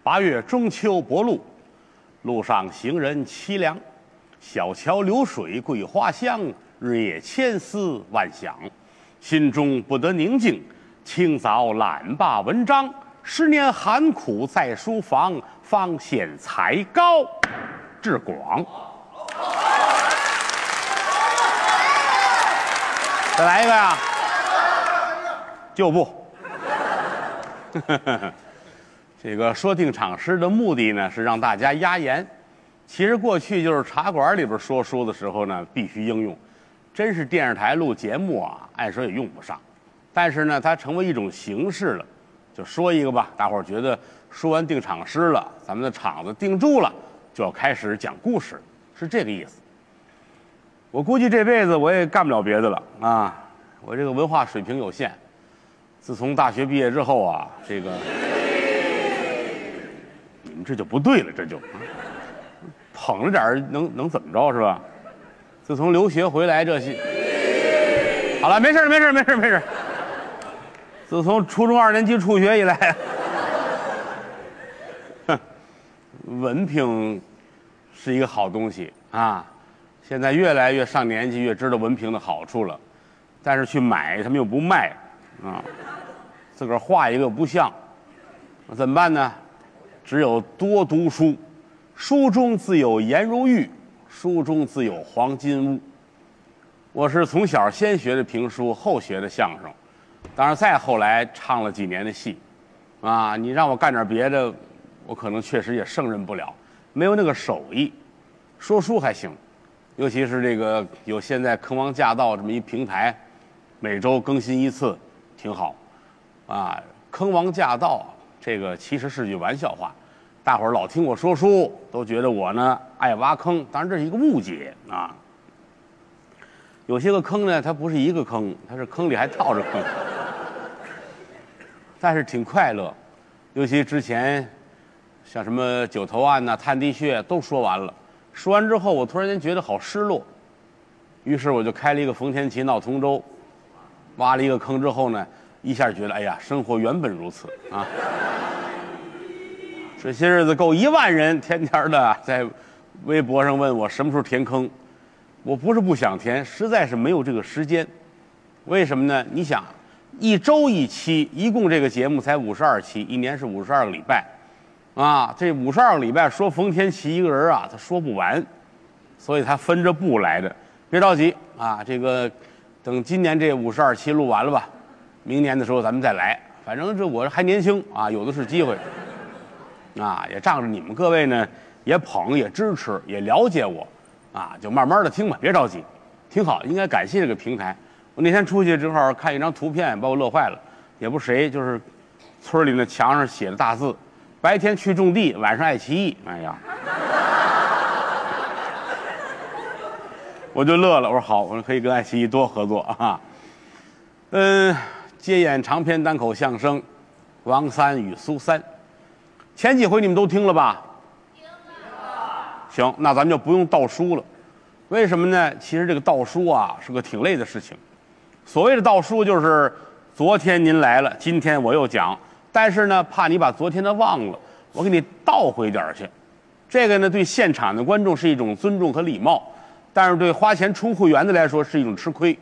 8月中秋薄露，路上行人凄凉，小桥流水桂花香，日夜千思万想，心中不得宁静。清早懒罢文章，10年寒苦在书房，方显才高志广。再来一个呀，就不。这个说定场诗的目的呢，是让大家压言。其实过去就是茶馆里边说书的时候呢，必须应用。真是电视台录节目啊，按说也用不上。但是呢，它成为一种形式了。就说一个吧，大伙儿觉得说完定场诗了，咱们的场子定住了，就要开始讲故事，是这个意思。我估计这辈子我也干不了别的了啊！我这个文化水平有限。自从大学毕业之后啊，这个你们这就不对了，这就捧着点能怎么着是吧？自从留学回来这些，好了，没事。自从初中2年级辍学以来，文凭是一个好东西啊。现在越来越上年纪，越知道文凭的好处了，但是去买他们又不卖啊，自个儿画一个不像，怎么办呢？只有多读书，书中自有颜如玉，书中自有黄金屋。我是从小先学的评书，后学的相声，当然再后来唱了几年的戏，啊，你让我干点别的，我可能确实也胜任不了，没有那个手艺。说书还行。尤其是这个有现在坑王驾到这么一平台，每周更新1次，挺好，啊，坑王驾到这个其实是句玩笑话，大伙儿老听我说书，都觉得我呢爱挖坑，当然这是一个误解啊。有些个坑呢，它不是一个坑，它是坑里还套着坑，但是挺快乐。尤其之前像什么九头案呐、探地穴都说完了。说完之后，我突然间觉得好失落，于是我就开了一个冯天琪闹同舟，挖了一个坑之后呢，一下觉得哎呀，生活原本如此啊！这些日子够1万人天天的在微博上问我什么时候填坑，我不是不想填，实在是没有这个时间。为什么呢？你想，1周1期，一共这个节目才52期，1年是52个礼拜。啊，这52个礼拜说冯天琪一个人啊，他说不完，所以他分着步来的。别着急啊，这个等今年这52期录完了吧，明年的时候咱们再来。反正这我还年轻啊，有的是机会。啊，也仗着你们各位呢，也捧也支持也了解我，啊，就慢慢的听吧，别着急，挺好，应该感谢这个平台。我那天出去正好看一张图片，把我乐坏了，也不是谁，就是村里那墙上写的大字。白天去种地，晚上爱奇艺。哎呀，我就乐了。我说好，我说可以跟爱奇艺多合作啊。接演长篇单口相声《王三与苏三》，前几回你们都听了吧？听了。行，那咱们就不用倒书了。为什么呢？其实这个倒书啊是个挺累的事情。所谓的倒书，就是昨天您来了，今天我又讲。但是呢，怕你把昨天的忘了，我给你倒回点去。这个呢，对现场的观众是一种尊重和礼貌，但是对花钱充会员的来说是一种吃亏。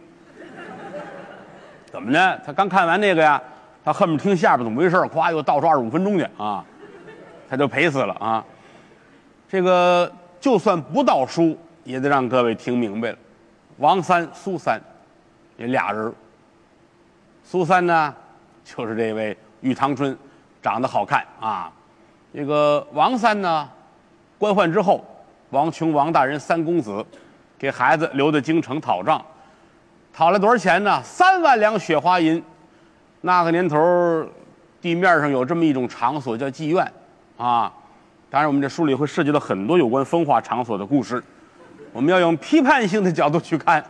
怎么呢？他刚看完那个呀，他恨不得听下边怎么回事，咵又倒出25分钟去啊，他就赔死了啊。这个就算不倒书，也得让各位听明白了。王三、苏三，这俩人。苏三呢，就是这位玉堂春，长得好看啊。这个王三呢，官宦之后，王琼、王大人3公子，给孩子留到京城讨账，讨了多少钱呢？3万两雪花银。那个年头，地面上有这么一种场所叫妓院啊。当然，我们这书里会涉及到很多有关风化场所的故事，我们要用批判性的角度去看。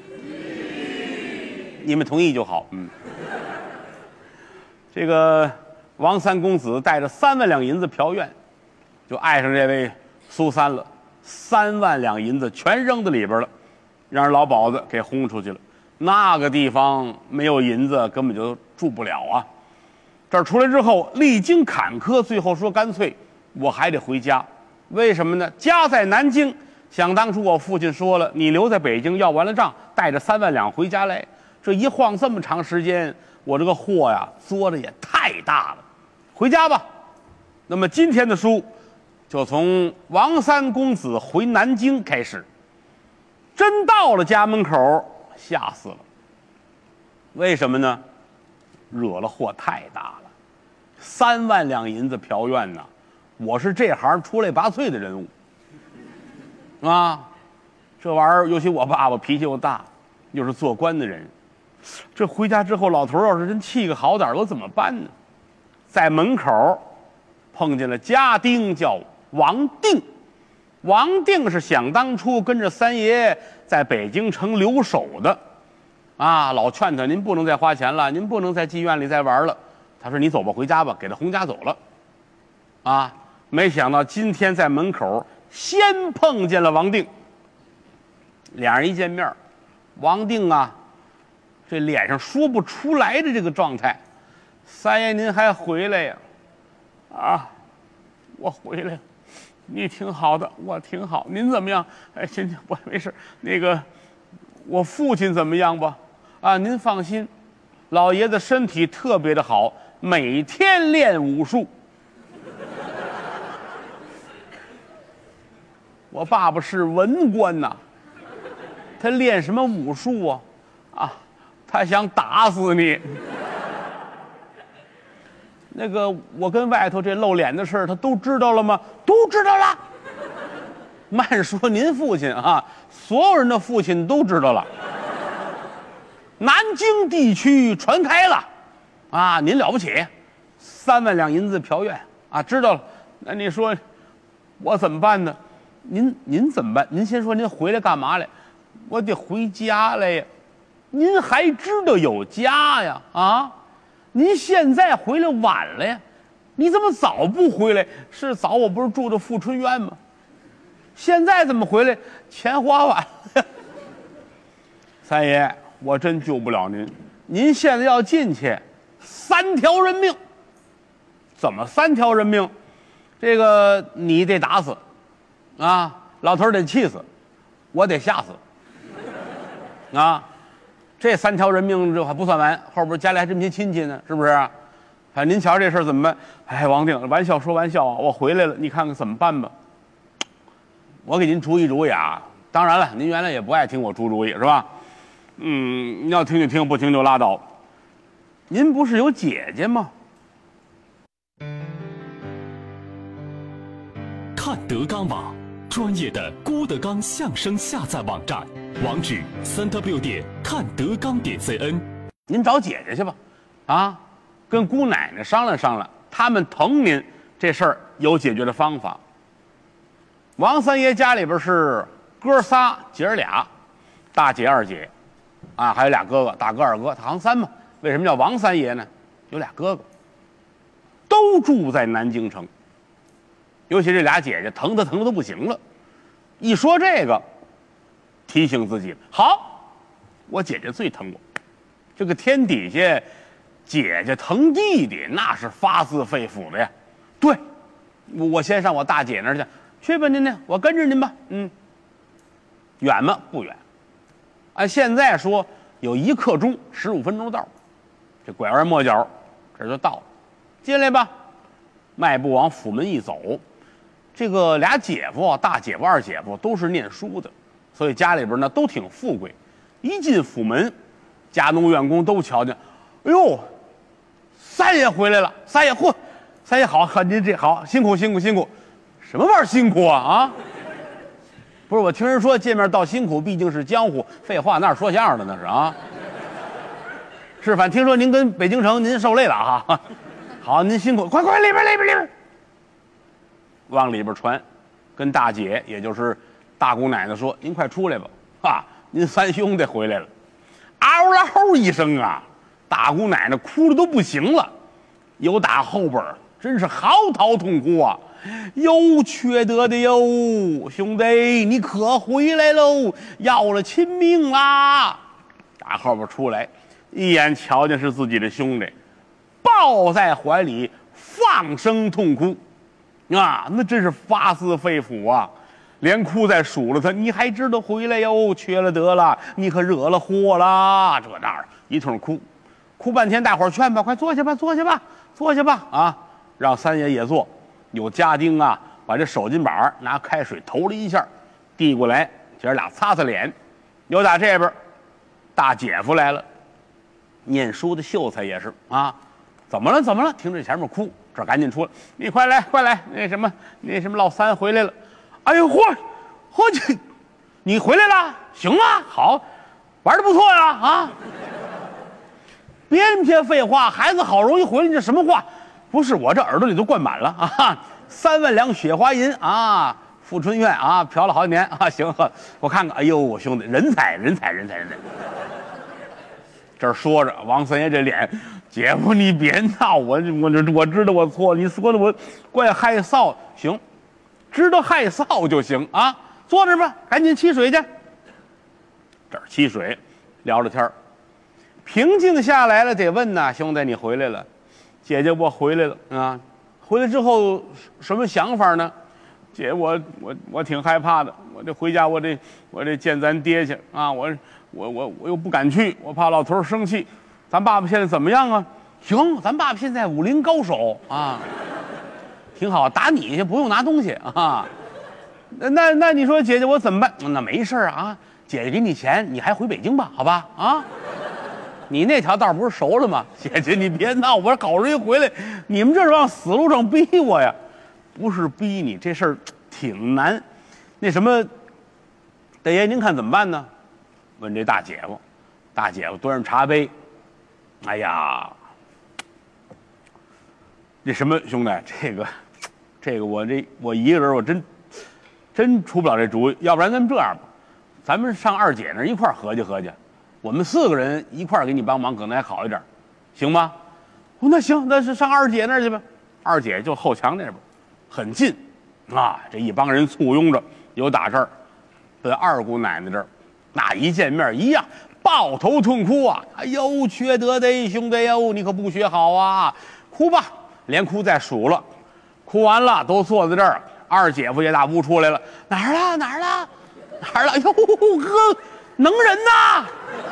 你们同意就好，这个王三公子带着3万两银子嫖院，就爱上这位苏三了。3万两银子全扔在里边了，让人老鸨子给轰出去了。那个地方没有银子根本就住不了啊。这儿出来之后，历经坎坷，最后说干脆我还得回家。为什么呢？家在南京，想当初我父亲说了，你留在北京要完了账，带着3万两回家来。这一晃这么长时间，我这个货呀，作的也太大了。回家吧。那么今天的书，就从王三公子回南京开始。真到了家门口，吓死了。为什么呢？惹了祸太大了，3万两银子嫖院呢。我是这行出类拔萃的人物啊，这玩意儿，尤其我爸爸脾气又大，又是做官的人，这回家之后，老头要是真气个好歹，我怎么办呢？在门口碰见了家丁，叫王定。王定是想当初跟着三爷在北京城留守的，啊，老劝他，您不能再花钱了，您不能在妓院里再玩了。他说：“你走吧，回家吧。”给他轰家走了，啊。没想到今天在门口先碰见了王定，俩人一见面，王定啊，这脸上说不出来的这个状态。三爷您还回来呀？啊，我回来了，你挺好的，我挺好，您怎么样？哎，行，我没事。那个，我父亲怎么样吧？啊，您放心，老爷子身体特别的好，每天练武术。我爸爸是文官呐，他练什么武术啊？啊，他想打死你。那个，我跟外头这露脸的事儿，他都知道了吗？都知道了。慢说您父亲啊，所有人的父亲都知道了。南京地区传开了，啊，您了不起，3万两银子嫖院啊，知道了。那你说，我怎么办呢？您怎么办？您先说您回来干嘛来？我得回家来呀。您还知道有家呀？啊，您现在回来晚了呀。你怎么早不回来？是早，我不是住的富春院吗？现在怎么回来？钱花完了。三爷，我真救不了您。您现在要进去，3条人命。怎么3条人命？这个你得打死。啊，老头得气死，我得吓死，啊，这3条人命这还不算完，后边家里还这么些亲戚呢，是不是？反正您瞧这事儿怎么办？哎，王定，玩笑说玩笑啊，我回来了，你看看怎么办吧。我给您出一主意啊，当然了，您原来也不爱听我出主意是吧？你要听就听，不听就拉倒。您不是有姐姐吗？ 看德纲网。专业的郭德纲相声下载网站，网址3w看德纲.cn。 您找姐姐去吧，啊，跟姑奶奶商量商量，他们疼您，这事儿有解决的方法。王三爷家里边是哥仨，姐儿俩，大姐二姐，啊，还有俩哥哥，大哥二哥，他行3嘛。为什么叫王三爷呢？有俩哥哥，都住在南京城。尤其这俩姐姐疼的都不行了，一说这个，提醒自己，好，我姐姐最疼我。这个天底下，姐姐疼弟弟那是发自肺腑的呀。对，我先上我大姐那儿去吧，您呢，我跟着您吧。远吗？不远。按现在说，有1刻钟15分钟道，这拐弯抹角，这就到了。进来吧，迈步往府门一走。这个俩姐夫啊，大姐夫、二姐夫都是念书的，所以家里边呢都挺富贵。一进府门，家奴员工都瞧见，哎呦，三爷回来了！三爷，嚯，三爷好，您这好，辛苦。什么玩意儿辛苦啊？啊，不是，我听人说见面道辛苦，毕竟是江湖。废话，那是说相声的那是啊。是，反正听说您跟北京城您受累了哈。好，您辛苦，快里边。往里边传，跟大姐也就是大姑奶奶说：“您快出来吧，啊，您3兄弟回来了。”嗷啦吼一声啊，大姑奶奶哭的都不行了，有打后边真是嚎啕痛哭啊！有缺德的哟，兄弟，你可回来喽，要了亲命啦！打后边出来，一眼瞧见是自己的兄弟，抱在怀里放声痛哭。 啊，那真是发自肺腑啊，连哭带数了他，你还知道回来哟？缺了得了，你可惹了祸了，这那儿一通哭，哭半天，大伙儿劝吧，快坐下吧，坐下吧，坐下吧啊！让三爷也坐，有家丁啊，把这手巾板拿开水投了一下，递过来，姐儿俩擦擦脸。又打这边，大姐夫来了，念书的秀才也是啊，怎么了？怎么了？听着前面哭，这赶紧出来，你快来，快来，那什么老三回来了。哎呦嚯，这你回来了，行啊，好，玩的不错呀啊！别添废话，孩子好容易回来，你这什么话？不是我这耳朵里都灌满了啊！3万两雪花银啊！富春院啊，嫖了好几年啊！行，我看看，哎呦，我兄弟，人才！这儿说着，王三爷这脸，姐夫你别闹，我知道我错了，你说的我怪害臊，行，知道害臊就行啊，坐着吧，赶紧沏水去。这儿沏水，聊着天儿，平静下来了，得问呐，兄弟你回来了，姐姐我回来了啊，回来之后什么想法呢？姐，我挺害怕的，我这回家我得见咱爹去啊！我又不敢去，我怕老头生气。咱爸爸现在怎么样啊？行，咱爸爸现在武林高手啊，挺好，打你去不用拿东西啊。那你说姐姐我怎么办？那没事啊，姐姐给你钱，你还回北京吧，好吧？啊，你那条道不是熟了吗？姐姐你别闹，我好容易回来，你们这是往死路上逼我呀。不是逼你，这事儿挺难。那什么，大爷您看怎么办呢？问这大姐夫，大姐夫端上茶杯，哎呀，这什么兄弟，这个我一个人我真出不了这主意。要不然咱们这样吧，咱们上二姐那儿一块儿合计合计，我们4个人一块儿给你帮忙，可能还好一点，行吗？那行，那是上二姐那儿去吧。二姐就后墙那边。很近，啊，这一帮人簇拥着，有打这儿奔二姑奶奶这儿，那一见面一样抱头痛哭啊！哎呦，缺德的兄弟哟，你可不学好啊！哭吧，连哭带数了，哭完了都坐在这儿。二姐夫也打屋出来了，哪儿了？哟呵，能人呐！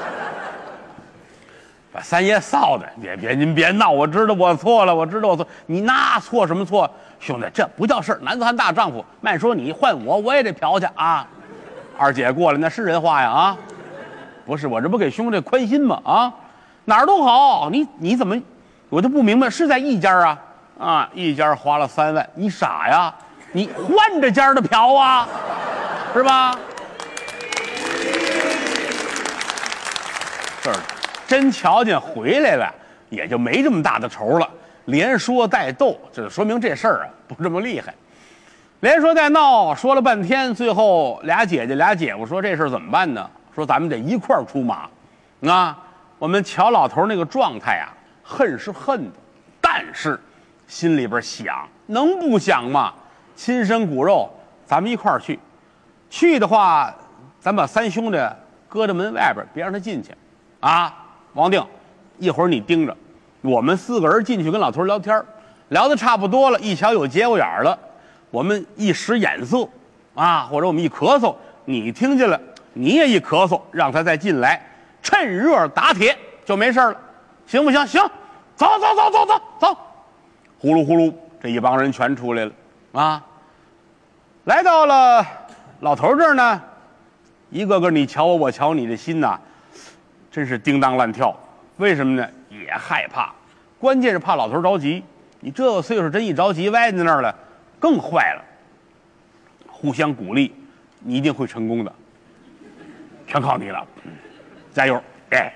把三爷臊的，您别闹，我知道我错了，你那错什么错？兄弟，这不叫事儿，男子汉大丈夫。慢说你换我也得嫖去啊！二姐过来那是人话呀啊！不是我这不给兄弟宽心吗？啊，哪儿都好，你怎么，我就不明白，是在一家啊，一家花了3万，你傻呀？你换着家的嫖啊，是吧？这儿真瞧见回来了，也就没这么大的仇了。连说带逗，这就说明这事儿不这么厉害。连说带闹说了半天，最后俩姐姐俩姐夫说这事儿怎么办呢？说咱们得一块儿出马，啊，我们瞧老头那个状态啊，恨是恨的，但是心里边想，能不想吗？亲生骨肉，咱们一块儿去。去的话，咱把3兄弟搁在门外边，别让他进去，啊，王定，一会儿你盯着。我们4个人进去跟老头聊天，聊得差不多了，一瞧有节骨眼了，我们一使眼色啊，或者我们一咳嗽，你听见了，你也一咳嗽，让他再进来，趁热打铁就没事了，行不行？行，走，呼噜呼噜，这一帮人全出来了啊，来到了老头这儿呢，一个个你瞧我，我瞧你的心呐，真是叮当乱跳。为什么呢？也害怕，关键是怕老头着急。你这个岁数真一着急歪在那儿了，更坏了。互相鼓励，你一定会成功的，全靠你了，加油！哎，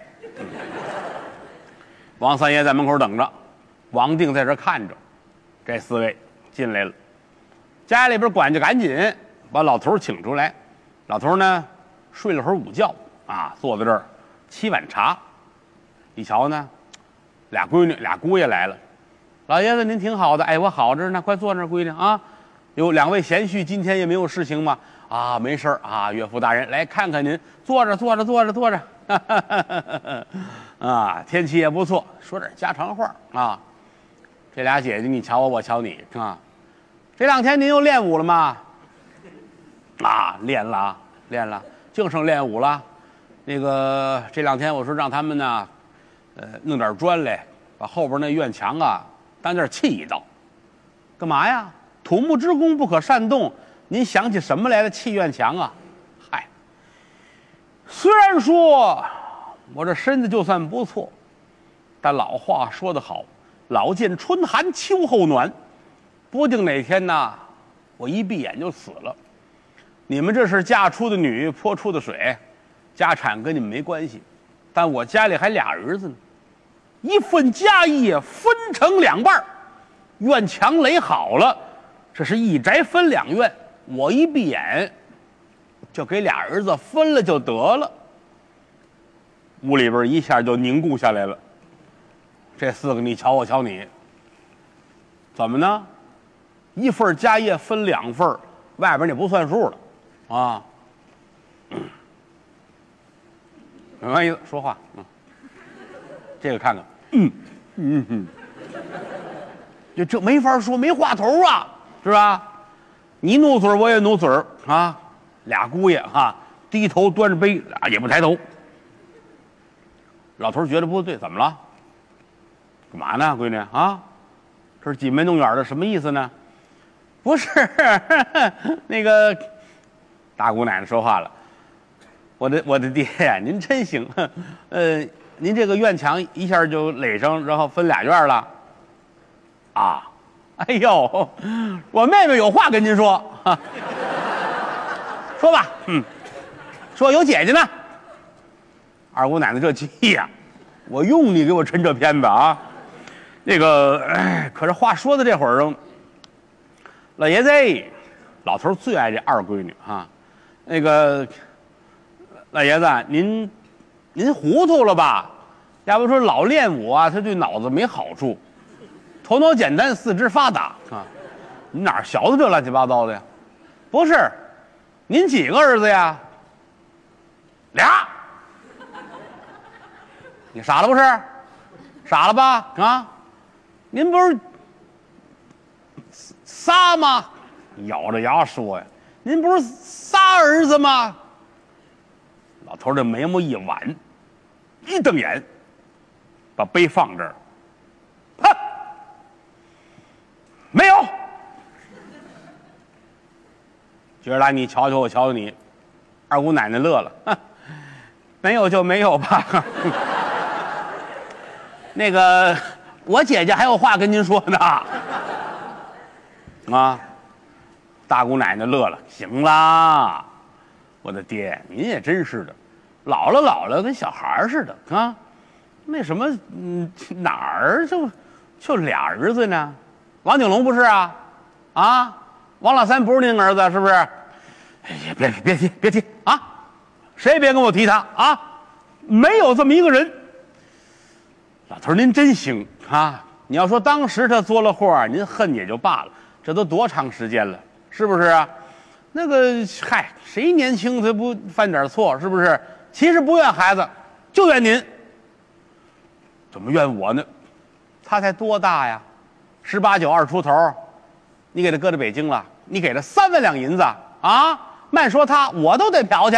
王三爷在门口等着，王定在这看着，这4位进来了。家里边管家赶紧把老头请出来，老头呢睡了会儿午觉啊，坐在这儿沏碗茶。一瞧呢，俩闺女俩姑爷来了，老爷子您挺好的，哎，我好着呢，快坐那儿，闺女啊。有2位贤婿今天也没有事情吗？啊，没事啊，岳父大人来看看您，坐着啊，天气也不错，说点家常话啊。这俩姐姐你瞧我，我瞧你啊， 这2天您又练武了吗？啊，练了啊，练了，净剩练武了。那个这2天我说让他们呢，弄点砖来，把后边那院墙啊当间砌一道。干嘛呀？土木之功不可擅动。您想起什么来了？砌院墙啊？嗨，虽然说我这身子就算不错，但老话说得好，老见春寒秋后暖，不定哪天呢，我一闭眼就死了。你们这是嫁出的女，泼出的水，家产跟你们没关系，但我家里还俩儿子呢，一份家业分成2半，院墙垒好了，这是一宅分2院，我一闭眼就给俩儿子分了就得了。屋里边一下就凝固下来了。这4个你瞧我瞧你，怎么呢？一份家业分2份，外边你不算数了啊。没关系，说话，这个看看，就这没法说，没话头啊，是吧？你努嘴我也努嘴啊，俩姑爷哈，低头端着杯啊，也不抬头。老头觉得不对，怎么了？干嘛呢，闺女啊？这是挤眉弄眼的，什么意思呢？不是，那个大姑奶奶说话了，我的爹呀，您真行，您这个院墙一下就垒上，然后分2院了，啊，哎呦，我妹妹有话跟您说，说吧，说有姐姐呢。二姑奶奶这气呀，我用你给我抻这片子啊！那个，可是话说的这会儿，老爷子，老头最爱这二闺女哈。那个，老爷子，您糊涂了吧？要不说老练武啊，他对脑子没好处，头脑简单，四肢发达啊。你哪学的这乱七八糟的呀？不是，您几个儿子呀？2。你傻了不是？傻了吧？啊，您不是仨吗？咬着牙说呀，您不是仨儿子吗？老头这眉毛一挽，一瞪眼，把杯放这儿，哼，没有。今儿来你瞧瞧我瞧瞧你，二姑奶奶乐了，哼，没有就没有吧。那个，我姐姐还有话跟您说呢。啊，大姑奶奶乐了，行啦，我的爹，您也真是的，老了跟小孩似的啊。那什么，哪儿就俩儿子呢？王景龙不是啊？啊，王老三不是您儿子是不是？哎呀，别提啊！谁也别跟我提他啊！没有这么一个人。老头您真行啊！你要说当时他作了祸，您恨也就罢了，这都多长时间了，是不是啊？那个嗨，谁年轻他不犯点错，是不是？其实不怨孩子，就怨您。怎么怨我呢？他才多大呀？18、9、20出头，你给他搁到北京了，你给他3万两银子啊！慢说他，我都得嫖去。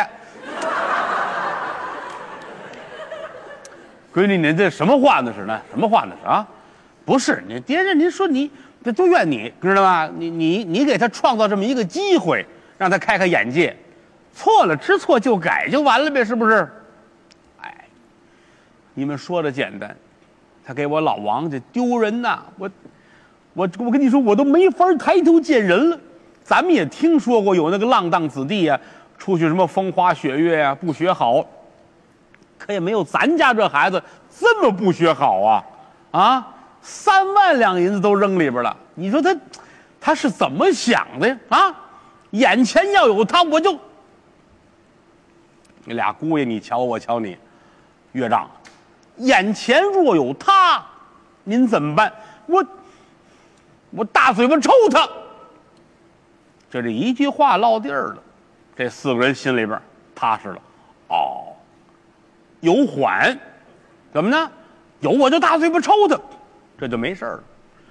闺女，您这什么话那是呢？什么话那是啊？不是，你爹这您说你这都怨你，知道吗？你给他创造这么一个机会，让他开开眼界，错了知错就改就完了呗，是不是？哎，你们说的简单，他给我老王家丢人呐！我跟你说，我都没法抬头见人了。咱们也听说过有那个浪荡子弟啊，出去什么风花雪月啊，不学好。可也没有咱家这孩子这么不学好啊！啊，3万两银子都扔里边了，你说他是怎么想的呀？啊，眼前要有他，我就你俩姑爷，你瞧我瞧你，岳丈，眼前若有他，您怎么办？我大嘴巴抽他！这一句话落地儿了，这4个人心里边踏实了。哦。有缓，怎么呢？有我就大嘴巴抽他，这就没事了。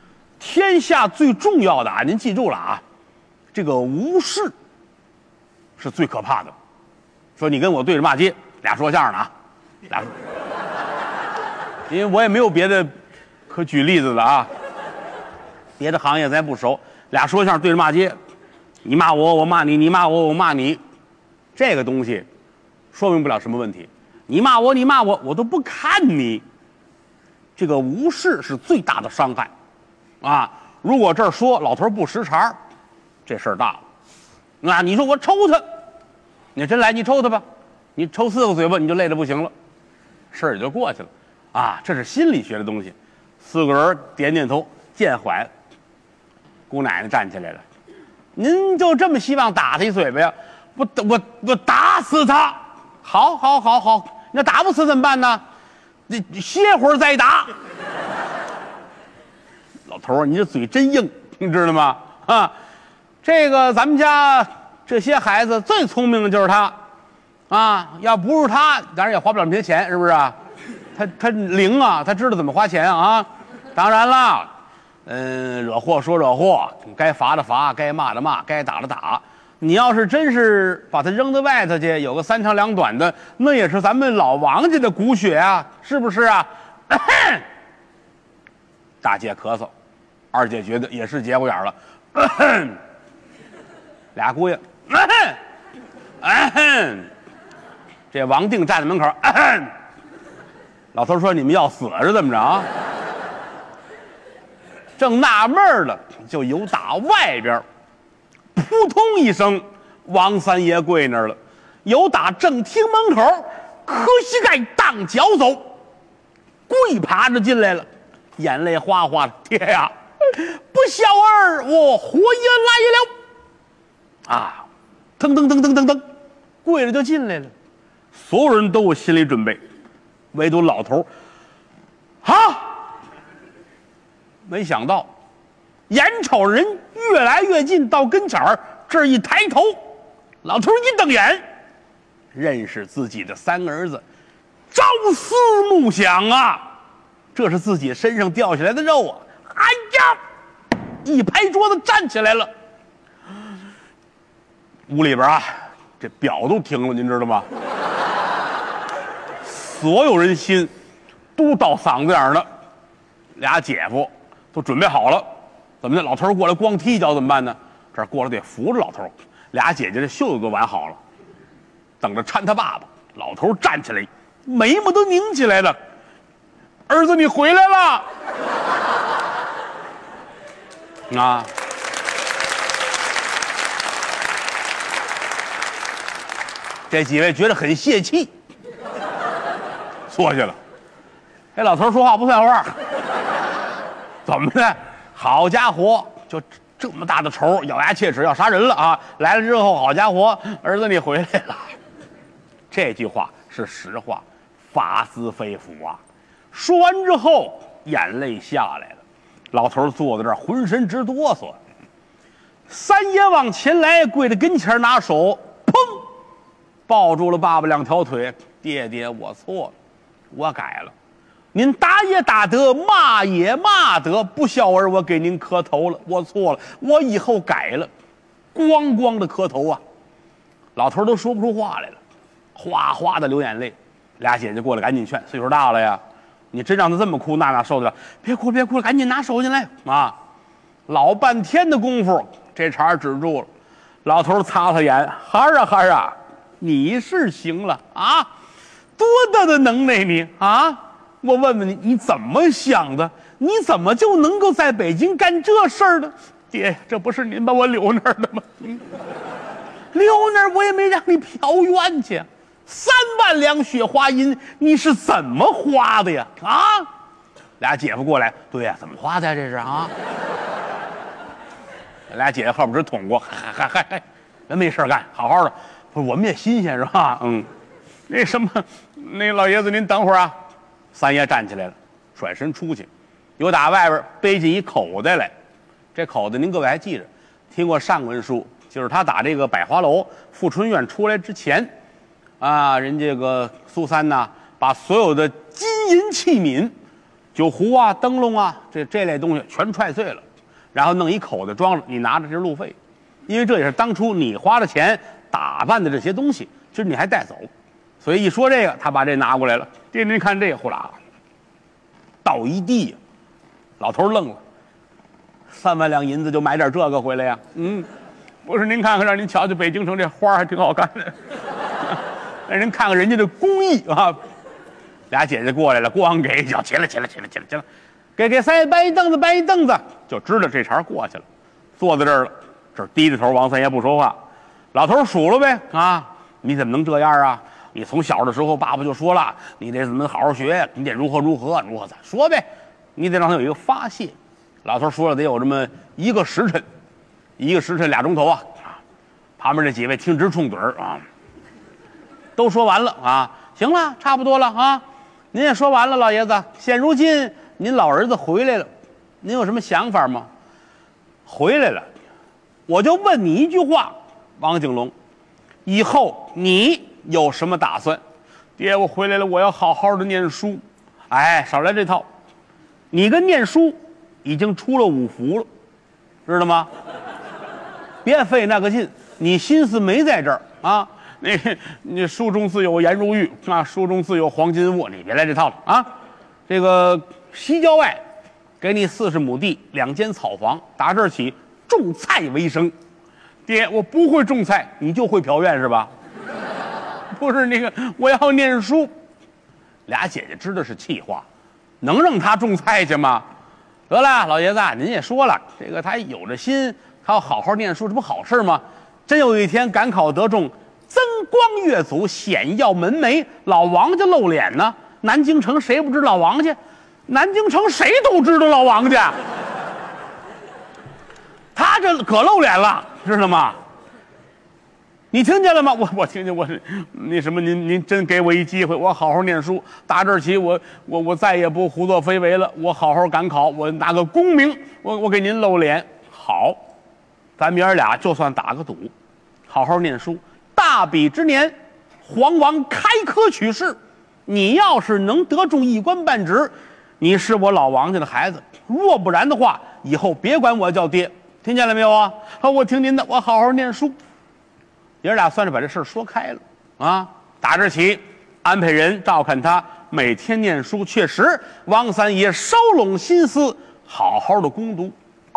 天下最重要的啊，您记住了啊，这个无事是最可怕的。说你跟我对着骂街，俩说相声的啊，俩说，因为我也没有别的可举例子的啊，别的行业咱不熟，俩说相声对着骂街，你骂我，我骂你，你骂我，我骂你，这个东西说明不了什么问题。你骂我，你骂我，我都不看你。这个无事是最大的伤害，啊！如果这儿说老头不识茬，这事儿大了。啊，你说我抽他，你真来你抽他吧，你抽4个嘴巴你就累得不行了，事儿也就过去了。啊，这是心理学的东西。4个人点点头，见坏了。姑奶奶站起来了，您就这么希望打他一嘴巴呀？我打死他！好，好，好，好，那打不死怎么办呢？你歇会儿再打。老头儿，你这嘴真硬，你知道吗？啊，这个咱们家这些孩子最聪明的就是他，啊，要不是他，当然也花不了那么些钱，是不是啊？他灵啊，他知道怎么花钱啊。当然了，惹祸说惹祸，该罚的罚，该骂的骂，该打的打。你要是真是把他扔到外头去，有个3长2短的，那也是咱们老王家的骨血啊，是不是啊？大姐咳嗽，二姐觉得也是节骨眼了，俩姑爷，这王定站在门口，老头说：“你们要死是怎么着啊？”正纳闷了，就由打外边扑通一声，王三爷跪那儿了。有打正厅门口，磕膝盖当脚走，跪爬着进来了，眼泪哗哗的。爹呀，不孝儿，我活爷来了！啊，腾腾腾腾腾腾，跪着就进来了。所有人都有心理准备，唯独老头没想到眼瞅人越来越近，到跟前儿，这一抬头，老头一瞪眼，认识自己的3个儿子，朝思暮想啊，这是自己身上掉下来的肉啊！哎呀，一拍桌子站起来了。屋里边啊，这表都停了，您知道吗？所有人心都到嗓子眼了。俩姐夫都准备好了，怎么的？老头过来光踢一脚怎么办呢？这儿过来得扶着老头。俩姐姐这袖子都挽好了，等着搀他爸爸。老头站起来，眉毛都拧起来了。儿子，你回来了！啊！这几位觉得很泄气，坐下了。这老头说话不算话，怎么的？好家伙，就这么大的仇，咬牙切齿要杀人了啊！来了之后，好家伙，儿子你回来了。这句话是实话，发自肺腑啊。说完之后，眼泪下来了。老头坐在这儿，浑身直哆嗦。三爷往前来，跪在跟前，拿手砰抱住了爸爸2条腿。爹爹，我错了，我改了。您打也打得，骂也骂得，不孝儿，我给您磕头了，我错了，我以后改了。咣咣的磕头啊！老头都说不出话来了，哗哗的流眼泪。俩姐姐过来赶紧劝，岁数大了呀，你真让他这么哭，那受得了？别哭别哭了，赶紧拿手进来啊！老半天的功夫，这茬止住了。老头擦擦眼，孩儿啊孩儿啊，你是行了啊，多大的能耐你啊！我问问你，你怎么想的？你怎么就能够在北京干这事儿呢？爹，这不是您把我留那儿的吗？留那儿我也没让你嫖冤去，3万两雪花银，你是怎么花的呀？啊！俩姐夫过来，对呀，怎么花的呀？这是啊！俩姐姐后边直捅过，嗨，人没事干，好好的。不是，我们也新鲜是吧？那什么，那老爷子您等会儿啊。三爷站起来了，转身出去，又打外边背进一口袋来。这口袋您各位还记着，听过上文书，就是他打这个百花楼富春院出来之前，啊，人这个苏三呐，把所有的金银器皿、酒壶啊、灯笼啊，这类东西全踹碎了然后弄一口袋装着，你拿着这是路费，因为这也是当初你花的钱打扮的这些东西，今儿你还带走，所以一说这个，他把这拿过来了。爹，您看这个，呼啦，倒一地呀！老头愣了，3万两银子就买点这个回来呀？不是，您看看，让您瞧瞧北京城这花还挺好看的，让您看看人家的工艺啊。俩姐姐过来了，咣给一脚，起来，给搬一凳子，就知道这茬过去了，坐在这儿了。这低着头，王三爷不说话。老头数了呗，啊，你怎么能这样啊？你从小的时候，爸爸就说了，你得怎么好好学，你得如何咋说呗？你得让他有一个发泄。老头说了，得有这么1个时辰，2钟头啊！旁边这几位听直冲嘴啊，都说完了啊，行了，差不多了啊，您也说完了，老爷子。现如今您老儿子回来了，您有什么想法吗？回来了，我就问你一句话，王景龙，以后你有什么打算？爹，我回来了，我要好好的念书。哎，少来这套，你跟念书已经出了5福了，知道吗？别费那个劲，你心思没在这儿啊。你书中自有颜如玉啊，书中自有黄金屋，你别来这套了啊。这个西郊外给你40亩地，2间草房，打这儿起种菜为生。爹，我不会种菜，你就会嫖院是吧？不是那个，我要念书。俩姐姐知道是气话，能让他种菜去吗？得了，老爷子，您也说了，这个他有这心，他要好好念书，这不好事吗？真有一天赶考得中，增光越祖，显耀门楣，老王家露脸呢。南京城谁不知老王家？南京城谁都知道老王家。他这可露脸了，知道吗？你听见了吗？我听见，我是那什么，您真给我一机会，我好好念书。打这儿起，我再也不胡作非为了，我好好赶考，我拿个功名，我给您露脸。好，咱明儿俩就算打个赌，好好念书。大比之年，皇王开科取士，你要是能得中一官半职，你是我老王家的孩子；若不然的话，以后别管我叫爹，听见了没有啊？好，我听您的，我好好念书。爷俩算是把这事儿说开了啊！打这起，安排人照看他，每天念书。确实，王三爷收拢心思，好好的攻读。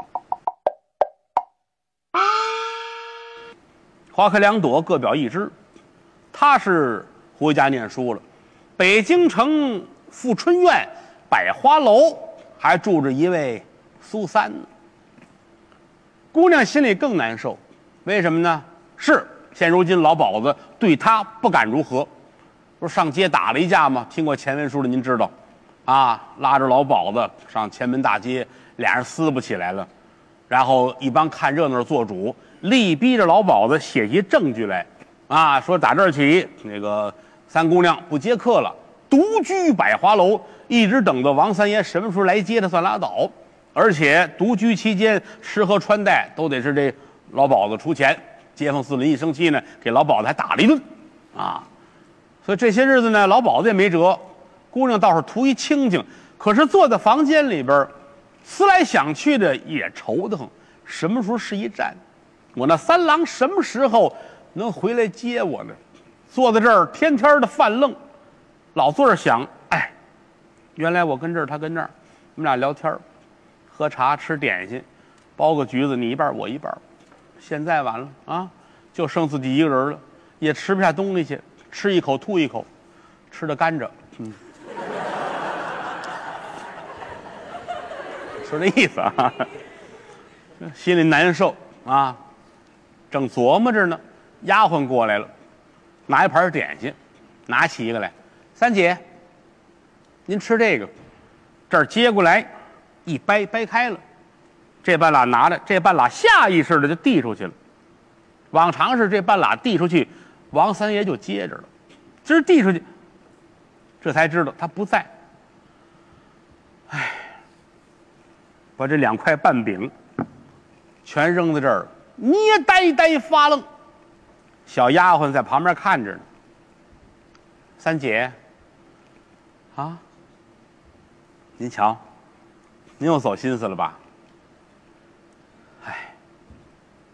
花开两朵，各表一枝。他是回家念书了，北京城富春院百花楼还住着一位苏三呢。姑娘心里更难受，为什么呢？是现如今老鸨子对他不敢如何，不是上街打了一架吗？听过前文书的您知道，啊，拉着老鸨子上前门大街，俩人撕不起来了，然后一帮看热闹做主，力逼着老鸨子写些证据来，啊，说打这儿起，那个三姑娘不接客了，独居百花楼，一直等到王三爷什么时候来接他算拉倒，而且独居期间吃喝穿戴都得是这老鸨子出钱。街坊四邻一生气呢，给老鸨子还打了一顿，啊，所以这些日子呢，老鸨子也没辙，姑娘倒是图一清静，可是坐在房间里边，思来想去的也愁得很。什么时候是一站？我那三郎什么时候能回来接我呢？坐在这儿天天的犯愣，老坐着想，哎，原来我跟这儿，他跟这儿，我们俩聊天，喝茶吃点心，包个橘子，你一半我一半。现在完了啊，就剩自己一个人了，也吃不下东西去，吃一口吐一口，吃的甘蔗，是这意思啊，心里难受啊，正琢磨着呢，丫鬟过来了，拿一盘点心，拿起一个来，三姐，您吃这个，这儿接过来，一掰开了。这半拉拿着，这半拉下意识的就递出去了。往常是这半拉递出去，王三爷就接着了。今儿递出去，这才知道他不在。哎，把这2块半饼全扔在这儿了，捏呆发愣。小丫鬟在旁边看着呢。三姐，啊，您瞧，您又走心思了吧？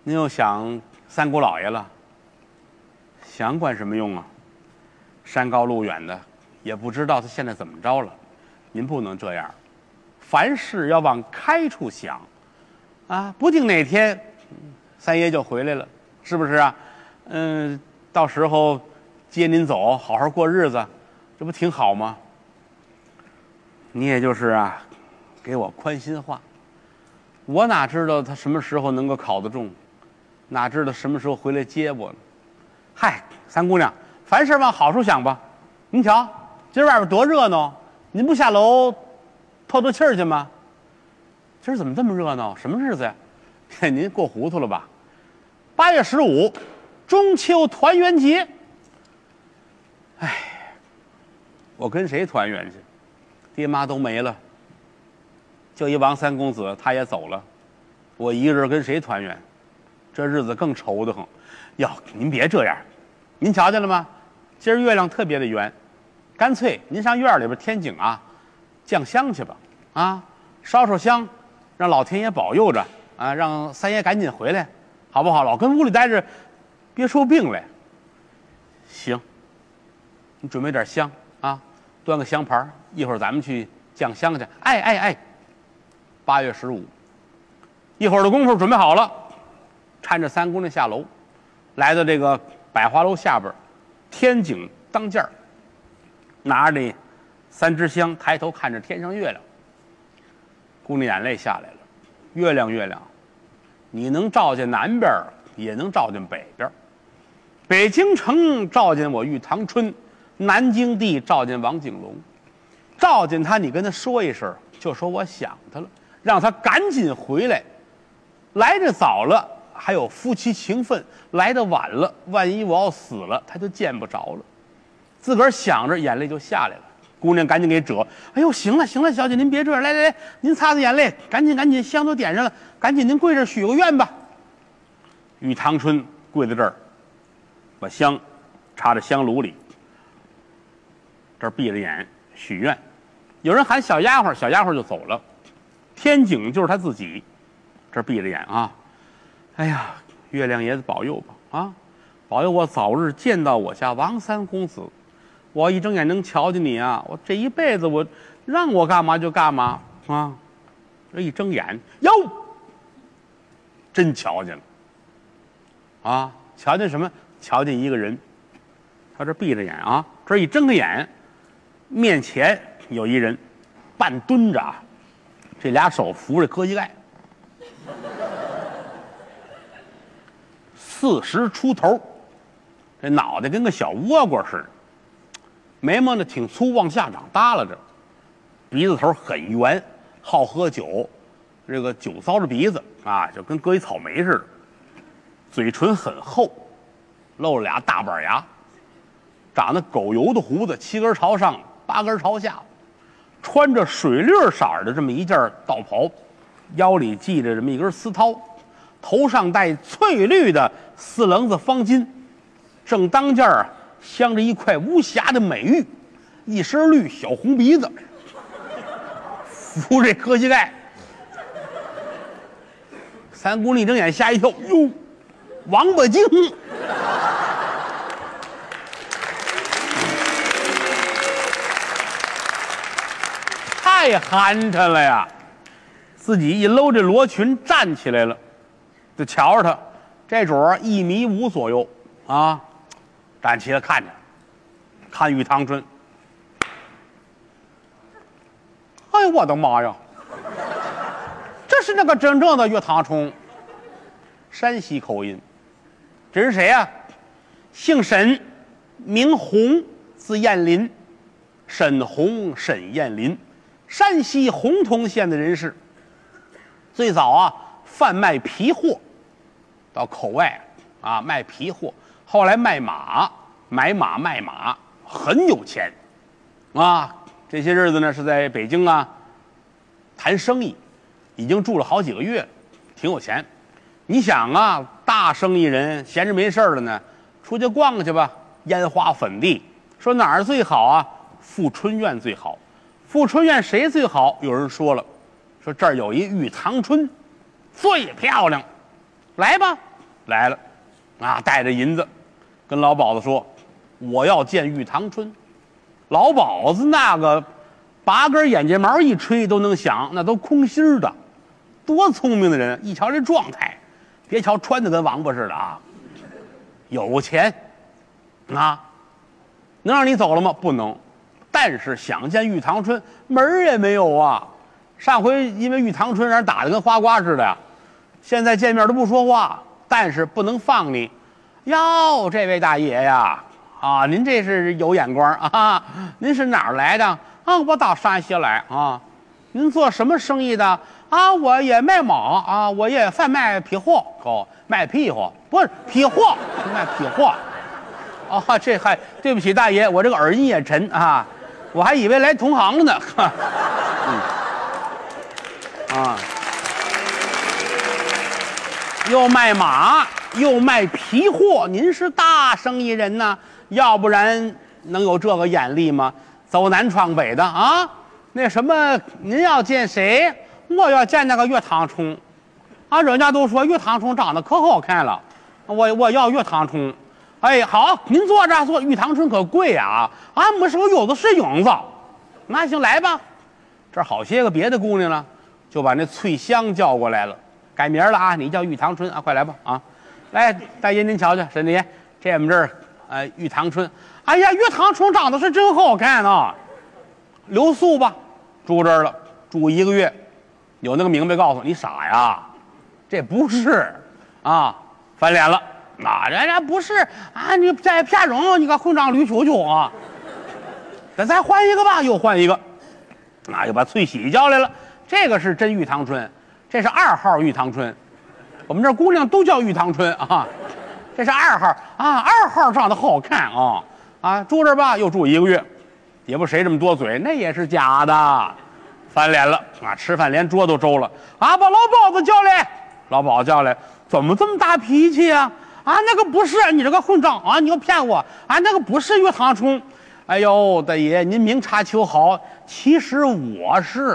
您又想三姑老爷了？想管什么用啊？山高路远的，也不知道他现在怎么着了。您不能这样，凡事要往开处想，啊，不定哪天三爷就回来了，是不是啊？到时候接您走，好好过日子，这不挺好吗？你也就是啊，给我宽心话。我哪知道他什么时候能够考得中，哪知道什么时候回来接我呢？嗨，三姑娘，凡事往好处想吧。您瞧，今儿外边多热闹，您不下楼透透气儿去吗？今儿怎么这么热闹？什么日子呀？您过糊涂了吧？8月15，中秋团圆节。哎，我跟谁团圆去？爹妈都没了，就一王三公子，他也走了，我一个人跟谁团圆？这日子更愁得很。哟，您别这样，您瞧见了吗？今儿月亮特别的圆，干脆您上院里边天井啊，降香去吧，啊，烧烧香，让老天爷保佑着啊，让三爷赶紧回来，好不好？老跟屋里待着，别出病来。行，你准备点香啊，端个香盘，一会儿咱们去降香去。哎，8月15，一会儿的功夫准备好了，搀着三姑娘下楼，来到这个百花楼下边，天井当间儿，拿着那3支香，抬头看着天上月亮。姑娘眼泪下来了，月亮，你能照见南边，也能照见北边。北京城照见我玉堂春，南京地照见王景龙。照见他，你跟他说一声，就说我想他了，让他赶紧回来。来得早了还有夫妻情分，来得晚了，万一我要死了，他就见不着了。自个儿想着，眼泪就下来了。姑娘赶紧给遮。哎呦，行了，小姐您别这样，来，您擦擦眼泪，赶紧，香都点上了，赶紧您跪这许个愿吧。玉堂春跪在这儿，把香插在香炉里，这儿闭着眼许愿。有人喊小丫鬟，小丫鬟就走了。天井就是他自己，这儿闭着眼啊。哎呀，月亮爷子保佑吧啊，保佑我早日见到我家王三公子。我一睁眼能瞧见你啊，我这一辈子我让我干嘛就干嘛啊。这一睁眼，哟，真瞧见了啊！瞧见什么？瞧见一个人。他这闭着眼啊，这一睁开眼，面前有一人，半蹲着啊，这俩手扶着磕膝盖，40出头，这脑袋跟个小倭瓜似的，眉毛呢挺粗，往下长耷拉着，鼻子头很圆，好喝酒，这个酒糟着鼻子啊，就跟割一草莓似的，嘴唇很厚，露了俩大板牙，长得狗油的胡子，7根朝上，8根朝下，穿着水绿色的这么一件道袍，腰里系着这么一根丝绦，头上戴翠绿的4棱子方巾，正当间儿镶着一块无瑕的美玉，一身绿，小红鼻子，扶这磕膝盖。三姑娘一睁眼吓一跳，哟，王八精！太寒碜了呀！自己一搂这罗裙站起来了，就瞧着他，这主儿1.5米左右啊，站起来看着，看玉堂春。哎呦我的妈呀！这是那个真正的玉堂春，山西口音。这是谁呀？姓沈，名洪，字彦林，沈洪，沈彦林，山西洪洞县的人士。最早啊，贩卖皮货，到口外啊卖皮货，后来卖马，买马卖马，很有钱啊。这些日子呢是在北京啊谈生意，已经住了好几个月了，挺有钱。你想啊，大生意人闲着没事了呢，出去逛去吧，烟花粉地，说哪儿最好啊？富春院最好。富春院谁最好？有人说了，说这儿有一玉堂春，最漂亮。来吧， 来了，啊，带着银子，跟老鸨子说：“我要见玉堂春。”老鸨子那个8根眼睫毛一吹都能响，那都空心儿的，多聪明的人！一瞧这状态，别瞧穿的跟王八似的啊，有钱啊，能让你走了吗？不能。但是想见玉堂春，门儿也没有啊。上回因为玉堂春让人打得跟花瓜似的呀，现在见面都不说话，但是不能放你。哟，这位大爷呀，啊，您这是有眼光啊！您是哪儿来的啊？我到山西来啊。您做什么生意的啊？我也卖马啊，我也贩卖皮货，哦，卖屁货不是皮货，卖皮货。哦，这还对不起大爷，我这个耳音也沉啊，我还以为来同行了呢。啊，又卖马又卖皮货，您是大生意人呐，要不然能有这个眼力吗？走南闯北的啊，那什么，您要见谁？我要见那个岳堂冲，啊，人家都说岳堂冲长得可好看了，我要岳堂冲。哎，好，您坐这坐，玉堂春可贵啊！俺们手有的是影子，那行来吧。这儿好些个别的姑娘呢，就把那翠香叫过来了，改名了啊，你叫玉堂春啊，快来吧啊！来，大爷您瞧瞧，沈大爷，这我们这儿玉堂春，哎呀，岳堂春长得是真好看啊！留宿吧，住这儿了，住1个月。有那个明白告诉你傻呀，这不是啊，翻脸了。啊，人家不是啊！你在骗人，你个混账驴球球啊！咱再换一个吧，又换一个，啊，又把翠喜叫来了。这个是真玉堂春，这是2号玉堂春。我们这姑娘都叫玉堂春啊，这是2号啊，2号长得好看啊啊！住这吧，又住1个月，也不谁这么多嘴，那也是假的，翻脸了啊！吃饭连桌都周了啊！把老鸨子叫来，老鸨子叫来，怎么这么大脾气啊？啊，那个不是你这个混账啊！你要骗我啊！那个不是岳堂冲。哎呦，大爷，您明察秋毫，其实我是。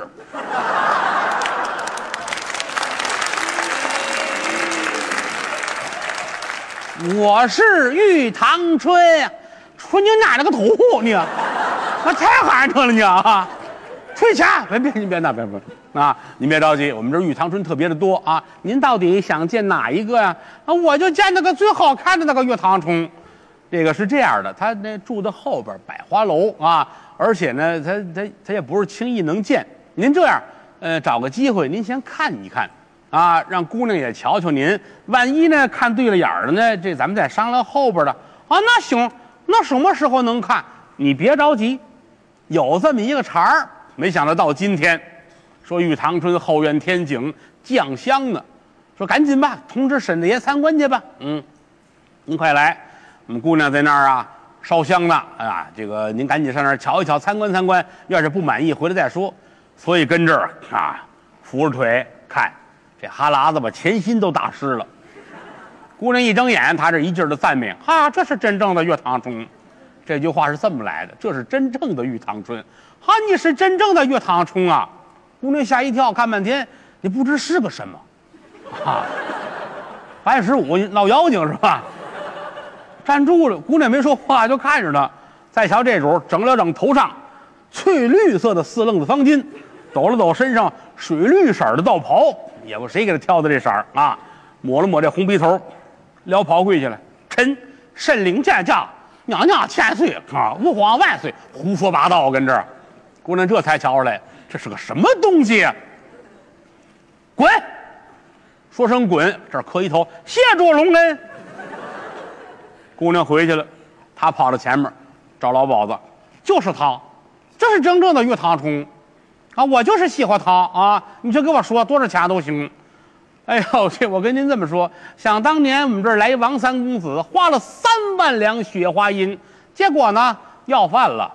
我是玉堂春，春你哪了个头你？那太寒碜了你啊！退钱！别，您别那别啊！您别着急，我们这玉堂春特别的多啊。您到底想见哪一个呀？啊，我就见那个最好看的那个岳堂冲。这个是这样的，他那住的后边百花楼啊，而且呢，他也不是轻易能见。您这样，找个机会您先看一看啊，让姑娘也瞧瞧您。万一呢看对了眼了呢，这咱们再商量后边的啊。那行，那什么时候能看？你别着急，有这么一个茬儿。没想到今天，说玉堂春后院天井酱香呢，说赶紧吧，通知沈大爷参观去吧。您快来，我们姑娘在那儿啊烧香呢啊，这个您赶紧上那儿瞧一瞧，参观参观，要是不满意回来再说。所以跟这儿啊，扶着腿看，这哈喇子把前心都打湿了。姑娘一睁眼，他这一劲的赞美啊，这是真正的岳堂春。这句话是这么来的，这是真正的玉堂春。啊，你是真正的岳堂春啊！姑娘吓一跳，看半天，你不知是个什么啊？8月15闹妖精是吧？站住了，姑娘没说话，就看着他。再瞧这主，整了整头上翠绿色的4楞子方巾，抖了抖身上水绿色的道袍，也不谁给他挑的这色儿啊！抹了抹这红鼻头，撩袍跪下来，臣身领见驾，娘娘千岁啊，吾皇万岁！胡说八道，跟这儿。姑娘这才瞧出来，这是个什么东西啊！滚！说声滚，这儿磕一头，谢主隆恩。姑娘回去了，他跑到前面找老鸨子，就是他，这是真正的岳堂冲啊！我就是喜欢他啊！你就给我说多少钱都行。哎呦，这我跟您这么说，想当年我们这儿来王三公子，花了3万两雪花银，结果呢要饭了。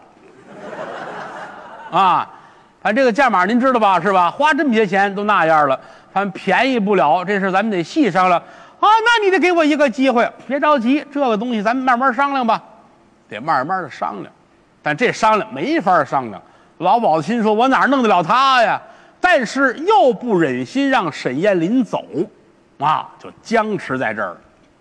啊，反正这个价码您知道吧？是吧？花这么些钱都那样了，反正便宜不了，这事咱们得细商量啊。那你得给我一个机会，别着急，这个东西咱们慢慢商量吧，得慢慢的商量。但这商量没法商量，老鸨子心说：我哪弄得了他呀？但是又不忍心让沈艳林走，啊，就僵持在这儿了。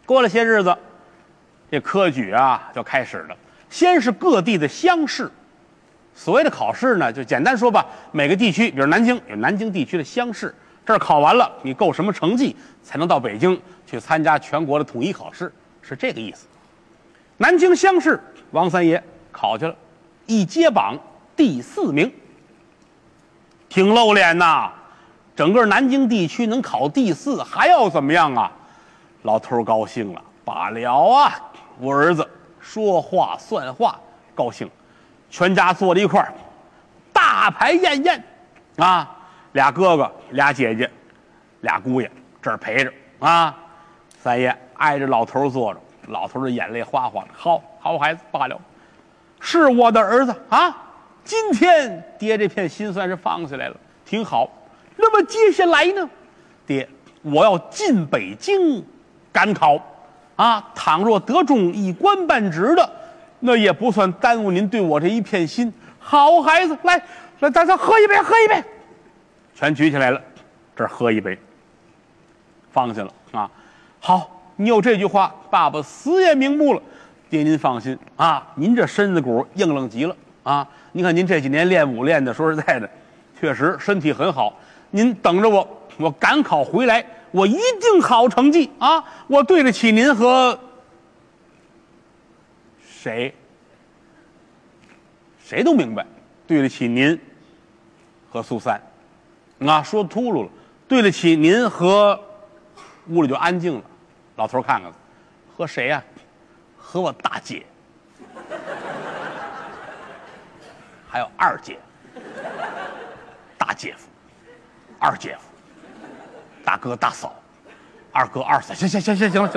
过了些日子，这科举啊就开始了。先是各地的乡试，所谓的考试呢，就简单说吧，每个地区，比如南京有南京地区的乡试，这儿考完了，你够什么成绩才能到北京去参加全国的统一考试，是这个意思。南京乡试，王三爷考去了，一揭榜第4名，挺露脸呐。整个南京地区能考第4，还要怎么样啊？老头高兴了，罢了啊，我儿子说话算话，高兴。全家坐在一块儿，大排宴宴，啊，俩哥哥、俩姐姐、俩姑爷这儿陪着啊。三爷挨着老头坐着，老头的眼泪哗哗的。好孩子，罢了，是我的儿子啊！今天爹这片心算是放下来了，挺好。那么接下来呢，爹，我要进北京赶考啊！倘若得中一官半职的，那也不算耽误您对我这一片心。好孩子，来，咱喝一杯，喝一杯，全举起来了，这儿喝一杯，放下了啊。好，你有这句话，爸爸死也瞑目了。爹您放心啊，您这身子骨硬朗极了啊！你看您这几年练武练的，说实在的，确实身体很好。您等着我，我赶考回来，我一定好成绩啊！我对得起您和谁都明白，对得起您和苏三，啊，说秃噜了，对得起您和屋里就安静了。老头看看，和谁呀？和我大姐，还有二姐，大姐夫。二姐夫，大哥大嫂，二哥二嫂，行了，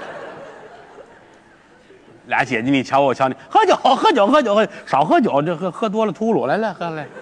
俩姐姐你瞧我瞧你，喝酒，少喝酒，这喝多了秃噜，来喝来。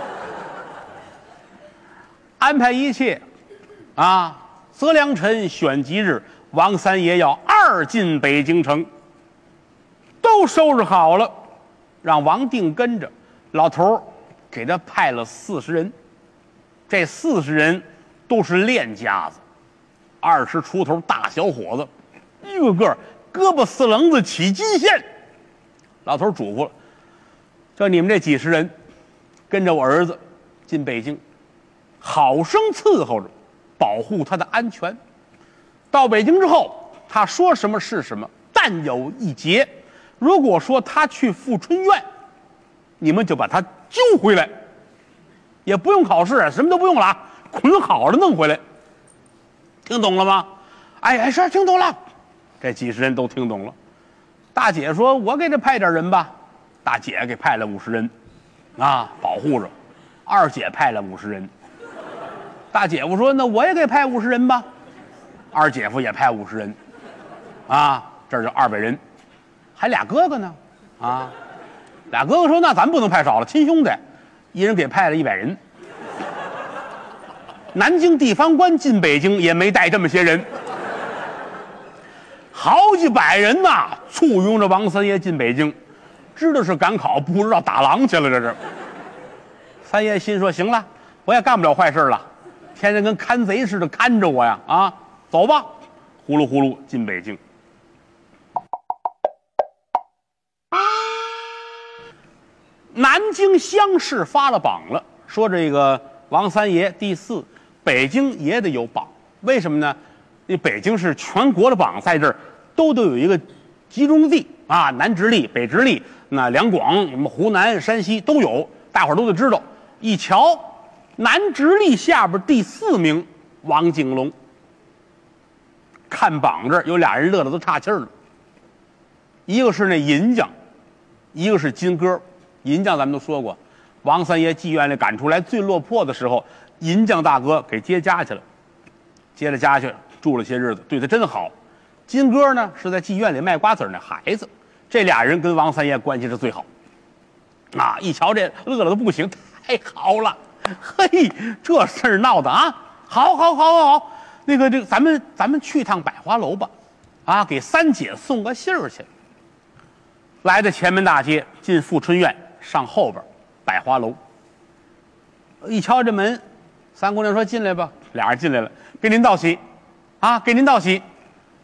安排一切，啊，择良辰选吉日，王三爷要2进北京城，都收拾好了，让王定跟着，老头给他派了40人。这40人都是练家子，20出头大小伙子，一个个胳膊4棱子起筋线。老头嘱咐了，叫你们这几十人跟着我儿子进北京，好生伺候着，保护他的安全。到北京之后，他说什么是什么，但有一节，如果说他去富春院，你们就把他揪回来。也不用考试，什么都不用了，捆好了弄回来。听懂了吗？哎，是听懂了。这几十人都听懂了。大姐说：“我给他派点人吧。”大姐给派了50人，啊，保护着。二姐派了50人。大姐夫说：“那我也给派50人吧。”二姐夫也派50人，啊，这就200人，还俩哥哥呢，啊，俩哥哥说：“那咱不能派少了，亲兄弟。”一人给派了100人。南京地方官进北京也没带这么些人，好几百人呐，簇拥着王三爷进北京，知道是赶考，不知道打狼去了。这是三爷心说：行了，我也干不了坏事了，天天跟看贼似的看着我呀！啊，走吧，呼噜呼噜进北京。南京乡试发了榜了，说这个王三爷第4，北京也得有榜。为什么呢？因为北京是全国的榜，在这儿都有一个集中地啊，南直隶、北直隶，那两广、什么湖南、山西都有，大伙儿都得知道。一瞧，南直隶下边第4名王景龙。看榜这儿有俩人乐得都岔气儿了，一个是那银匠，一个是金戈。银匠咱们都说过，王三爷妓院里赶出来最落魄的时候，银匠大哥给接家去了，接了家去住了些日子，对他真好。金戈呢是在妓院里卖瓜子儿那孩子，这俩人跟王三爷关系是最好。啊，一瞧这乐得都不行，太好了，嘿，这事儿闹的啊，好，那个咱们去趟百花楼吧，啊，给三姐送个信儿去。来到前门大街，进富春院。上后边百花楼，一敲这门，三姑娘说：“进来吧。”俩人进来了，给您道喜，啊，给您道喜。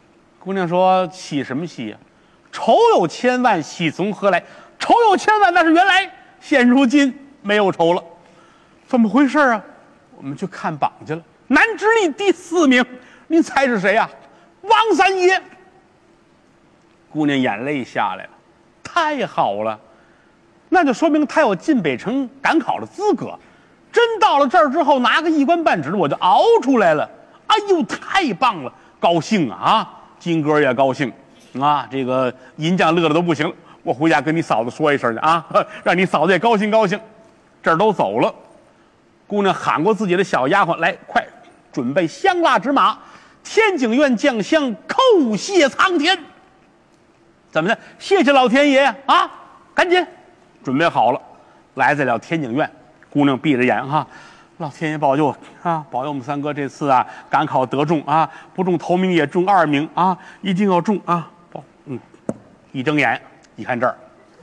姑娘说：“喜什么喜呀？仇有千万，喜从何来？仇有千万，那是原来，现如今没有仇了。怎么回事啊？我们去看榜去了。南直隶第4名，您猜是谁呀？王三爷。”姑娘眼泪下来了，太好了，那就说明他有进北城赶考的资格。真到了这儿之后，拿个一官半职，我就熬出来了。哎呦，太棒了，高兴啊！金哥也高兴啊，这个银匠乐得都不行了。我回家跟你嫂子说一声去啊，让你嫂子也高兴高兴。这儿都走了，姑娘喊过自己的小丫鬟来，快准备香蜡纸马，天井院酱香，叩谢苍天。怎么的？谢谢老天爷啊！赶紧准备好了，来在了天井院。姑娘闭着眼哈，老天爷保佑啊！保佑我们三哥这次啊赶考得中啊，不中头名也中2名啊，一定要中啊！一睁眼一看这儿，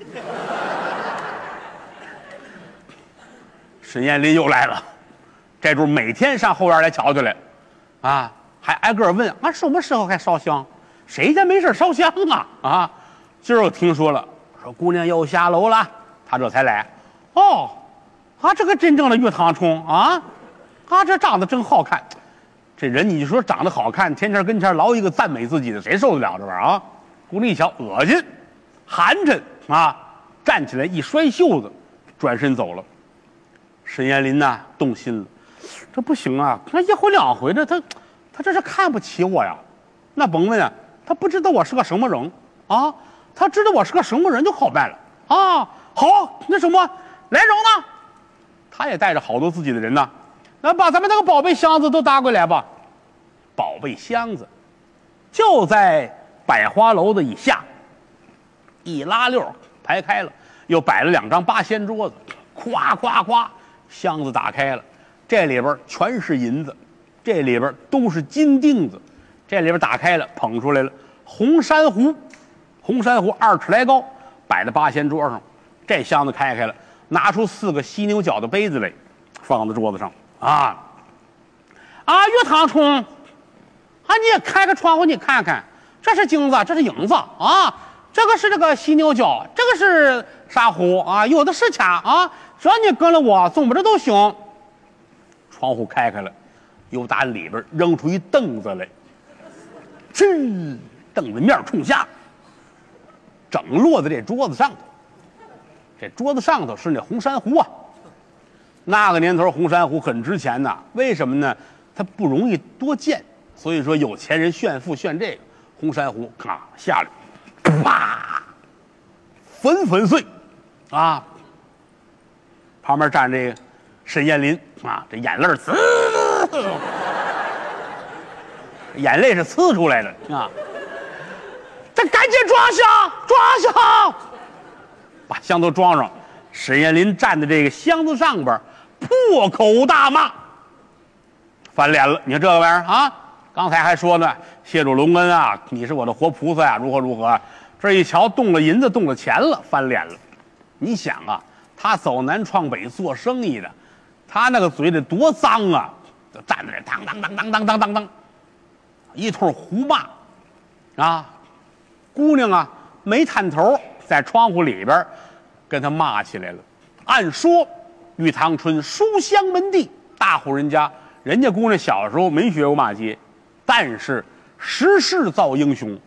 沈艳林又来了，这主每天上后院来瞧去来，啊，还挨个问啊什么时候还烧香？谁家没事烧香啊？啊，今儿我听说了，说姑娘又下楼了，他这才来。哦。啊，这个真正的玉堂冲啊，这长得真好看。这人你就说长得好看，天天跟前老一个赞美自己的，谁受得了这玩意儿啊？姑娘一瞧，恶心，寒碜啊！站起来一摔袖子，转身走了。沈艳林呐，动心了，这不行啊！那1回2回的，他这是看不起我呀？那甭问啊，他不知道我是个什么人啊？他知道我是个什么人就好办了啊！好，那什么，来人呢？他也带着好多自己的人呢，那把咱们那个宝贝箱子都搭过来吧。宝贝箱子就在百花楼的以下，一拉溜排开了，又摆了2张8仙桌子，咵咵咵，箱子打开了，这里边全是银子，这里边都是金锭子，这里边打开了，捧出来了红珊瑚2尺来高，摆在8仙桌上，这箱子开开了。拿出4个犀牛角的杯子来，放在桌子上啊！岳堂冲啊，你也开个窗户，你看看，这是金子，这是银子啊，这个是这个犀牛角，这个是沙壶啊，有的是钱啊，只要你跟了我，怎么着都行。窗户开开了，又打里边扔出一凳子来，凳子面冲下，整落在这桌子上头。这桌子上头是那红珊瑚啊，那个年头红珊瑚很值钱呐。为什么呢？它不容易多见，所以说有钱人炫富炫这个红珊瑚，咔下来，啪，粉粉碎，啊！旁边站这个沈艳林啊，这眼泪眼泪是呲出来的啊！这赶紧装箱！把香都装上，沈艳林站在这个箱子上边，破口大骂，翻脸了。你看这个玩意儿啊，刚才还说呢，谢主隆恩啊，你是我的活菩萨呀，如何？这一瞧，动了银子，动了钱了，翻脸了。你想啊，他走南闯北做生意的，他那个嘴得多脏啊！就站在这当，一通胡骂啊！姑娘啊，没探头。在窗户里边跟他骂起来了。按说玉堂春书香门第，大户人家，人家姑娘小时候没学过骂街，但是时势造英雄，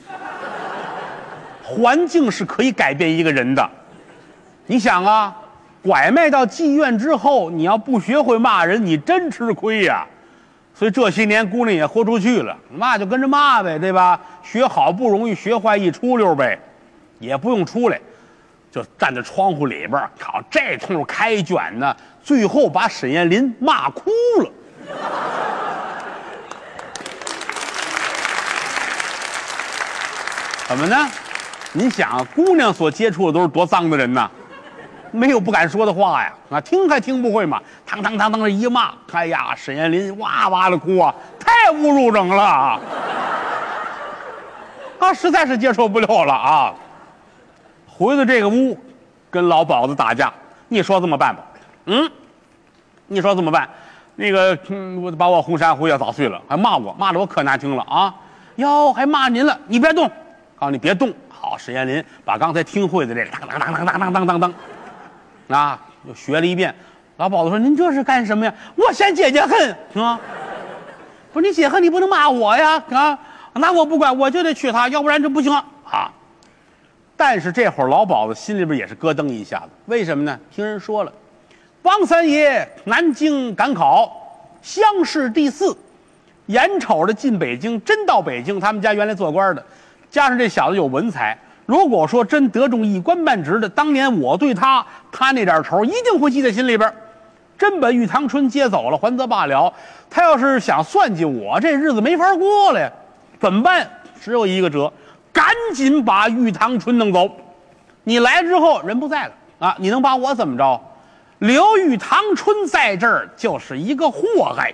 环境是可以改变一个人的。你想啊，拐卖到妓院之后，你要不学会骂人，你真吃亏呀。所以这些年姑娘也豁出去了，骂就跟着骂呗，对吧？学好不容易，学坏一出溜呗。也不用出来，就站在窗户里边，靠这通开卷呢，最后把沈艳林骂哭了。怎么呢？你想，姑娘所接触的都是多脏的人呐，没有不敢说的话呀，啊，听还听不会嘛，当这一骂，哎呀，沈艳林哇哇的哭啊，太侮辱人了啊，实在是接受不了了啊。回到这个屋，跟老鸨子打架，你说怎么办吧？你说怎么办？那个，我把我红珊瑚也捣碎了，还骂我，骂得我可难听了啊！ 哟，还骂您了，你别动，告诉你别动。好，沈艳林把刚才听会的这个当当当当当当当当，啊，又学了一遍。老鸨子说：“您这是干什么呀？我嫌姐姐恨啊！不是你姐恨，你不能骂我呀啊！那我不管，我就得娶她，要不然这不行啊！”但是这会儿老鸨子心里边也是咯噔一下子，为什么呢？听人说了，王三爷南京赶考，乡试第4，眼瞅着进北京，真到北京，他们家原来做官的。加上这小子有文采，如果说真得中一官半职的，当年我对他那点仇一定会记在心里边。真把玉堂春接走了，还则罢了。他要是想算计我，这日子没法过了呀。怎么办？只有一个辙，赶紧把玉堂春弄走。你来之后人不在了啊，你能把我怎么着？留玉堂春在这儿就是一个祸害。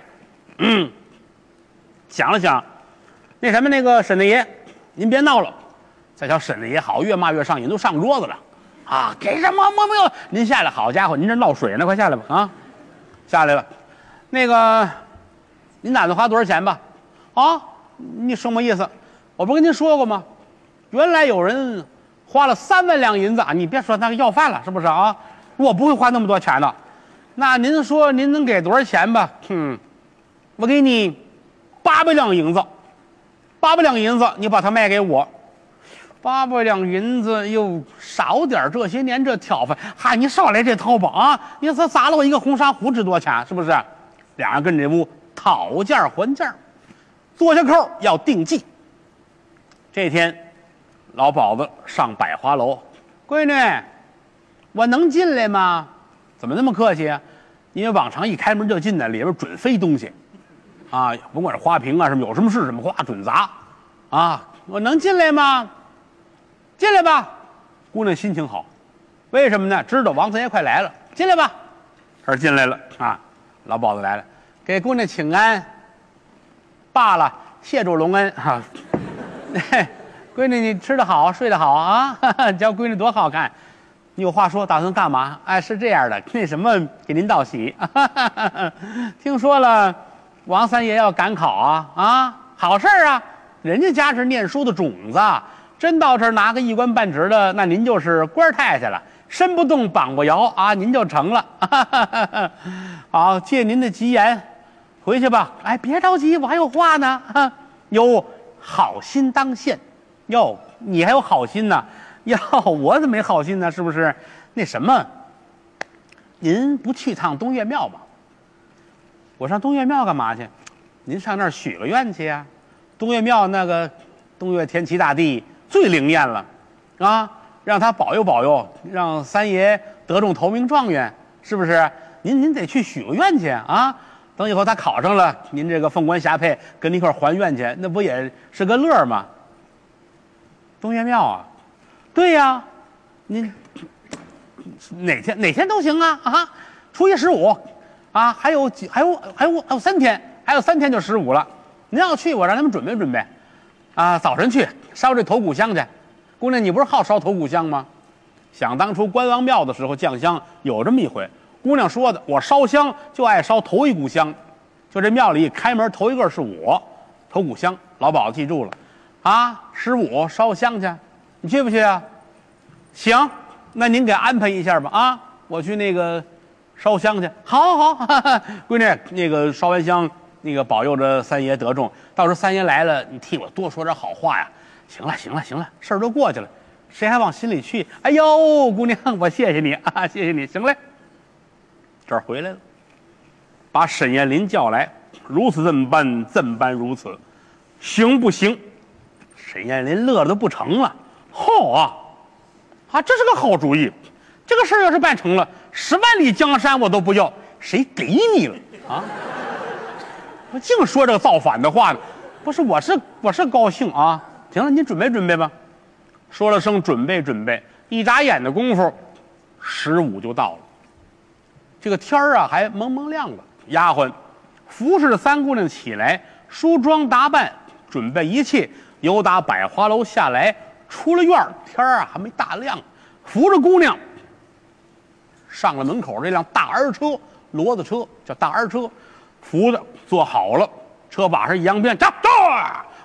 想了想，那什么，那个沈大爷，您别闹了。再瞧沈大爷好，越骂越上瘾，都上桌子了啊！给什么没有？您下来，好家伙，您这闹水呢，快下来吧啊！下来了，那个，您打算花多少钱吧？啊，你什么意思？我不跟您说过吗？原来有人花了3万两银子啊！你别说那个要饭了，是不是啊？我不会花那么多钱的。那您说您能给多少钱吧？我给你800两银子，800两银子，你把它卖给我。800两银子又少点，这些年这挑费，嗨，你少来这套吧啊！你这砸了我一个红砂壶值多钱？是不是？俩人跟这屋讨价还价，坐下扣要定计。这天，老鸨子上百花楼，闺女，我能进来吗？怎么那么客气啊？因为往常一开门就进来，里边准飞东西，啊，甭管是花瓶啊什么，有什么是什么花准砸，啊，我能进来吗？进来吧。姑娘心情好，为什么呢？知道王三爷快来了，进来吧。这进来了啊，老鸨子来了，给姑娘请安。罢了，谢主隆恩哈。闺女，你吃得好，睡得好啊！叫闺女多好看。你有话说，打算干嘛？哎，是这样的，那什么，给您道喜。听说了，王三爷要赶考啊，好事啊！人家家是念书的种子，真到这儿拿个一官半职的，那您就是官太太了，身不动膀不摇啊，您就成了。好，借您的吉言，回去吧。哎，别着急，我还有话呢。有好心当先。哟，你还有好心呢？哟，我怎么没好心呢？是不是？那什么，您不去趟东岳庙吧？我上东岳庙干嘛去？您上那儿许个愿去呀。东岳庙那个东岳天齐大帝最灵验了，啊，让他保佑保佑，让三爷得中头名状元，是不是？您得去许个愿去啊！等以后他考上了，您这个凤冠霞帔跟您一块还愿去，那不也是个乐吗？东岳庙啊，对呀，您哪天都行啊！初一15啊，还有3天，还有3天就15了。您要去，我让他们准备准备啊，早晨去烧这头骨香去。姑娘，你不是好烧头骨香吗？想当初关王庙的时候降香有这么一回，姑娘说的，我烧香就爱烧头一股香，就这庙里一开门头一个是我，头骨香。老鸨子记住了啊，15烧香去，你去不去啊？行，那您给安排一下吧啊，我去那个烧香去。好，闺女，那个烧完香，那个保佑着三爷得中，到时候三爷来了，你替我多说点好话呀。行了，事儿都过去了，谁还往心里去？哎呦，姑娘，我谢谢你啊，谢谢你。行嘞，这儿回来了，把沈艳林叫来，如此这么办，怎般如此，行不行？沈艳林乐得都不成了，好啊，这是个好主意。这个事儿要是办成了，10万里江山我都不要，谁给你了啊？我净说这个造反的话呢。不是，我是高兴啊。行了，你准备准备吧。说了声准备，一眨眼的功夫，15就到了。这个天儿啊还蒙蒙亮了。丫鬟服侍着三姑娘起来，梳妆打扮，准备一切，由打百花楼下来，出了院儿，天儿啊还没大亮，扶着姑娘上了门口这辆大儿车，骡子车叫大儿车，扶着坐好了，车把上一扬鞭，驾，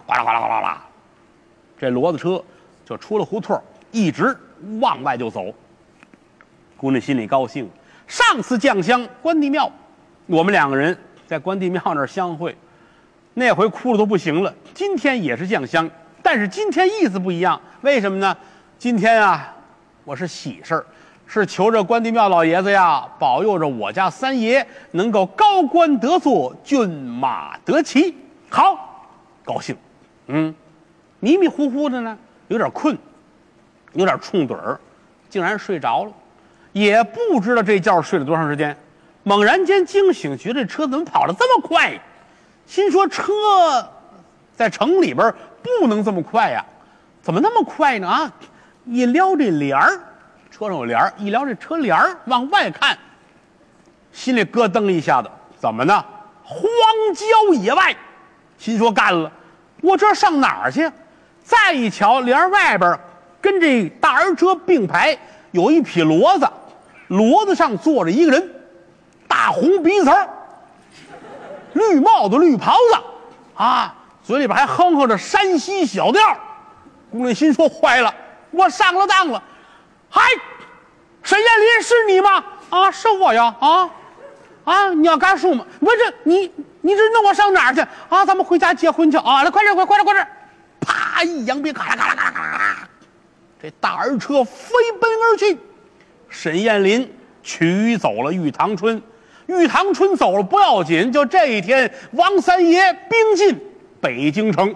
哗啦哗啦哗啦哗啦，这骡子车就出了胡同，一直往外就走。姑娘心里高兴，上次酱香关帝庙，我们2个人在关帝庙那儿相会，那回哭的都不行了。今天也是酱香，但是今天意思不一样，为什么呢？今天啊，我是喜事儿，是求着关帝庙老爷子呀，保佑着我家三爷能够高官得坐，骏马得骑。好，高兴。迷迷糊糊的呢，有点困，有点冲盹儿，竟然睡着了，也不知道这觉睡了多长时间。猛然间惊醒，觉得这车怎么跑得这么快？心说车在城里边不能这么快呀，怎么那么快呢？啊！一撩这帘儿，车上有帘儿，一撩这车帘儿往外看，心里咯噔一下子，怎么呢？荒郊野外，心说干了，我这上哪儿去？再一瞧，帘儿外边跟这大儿车并排有一匹骡子，骡子上坐着一个人，大红鼻子，绿帽子绿袍子啊，嘴里边还哼哼着山西小调。姑娘心说坏了，我上了当了。嗨，沈艳林是你吗？啊，是我呀。你要干什么？我这你这弄我上哪儿去啊？咱们回家结婚去啊！来，快点，快点！啪一扬鞭，咔啦咔啦咔啦咔啦，这大儿车飞奔而去。沈艳林取走了玉堂春，玉堂春走了不要紧，就这一天，王三爷兵进北京城。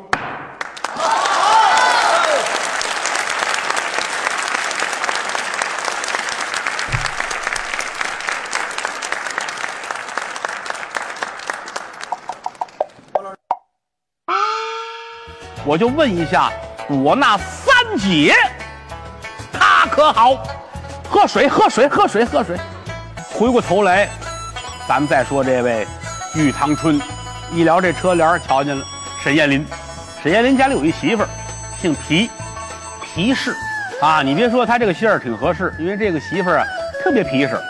我就问一下，我那三姐，她可好？喝水。回过头来，咱们再说这位玉堂春。一聊这车帘，瞧见了沈艳林。沈艳林家里有一媳妇儿，姓皮，皮氏啊。你别说，他这个姓儿挺合适，因为这个媳妇儿啊特别皮实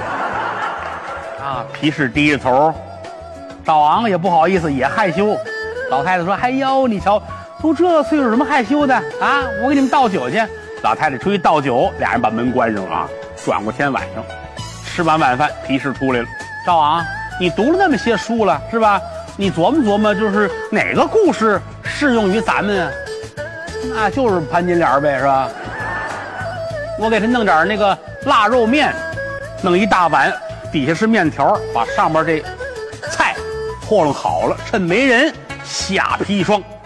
啊。皮氏低着头，赵昂也不好意思，也害羞。老太太说：“哎呦，你瞧。”都这岁数，有什么害羞的啊？我给你们倒酒去。老太太出去倒酒，俩人把门关上啊。转过天晚上，吃完晚饭，皮氏出来了。赵昂，你读了那么些书了是吧？你琢磨琢磨，就是哪个故事适用于咱们啊？那就是潘金莲呗，是吧？我给他弄点那个腊肉面，弄一大碗，底下是面条，把上面这菜和弄好了，趁没人下砒霜。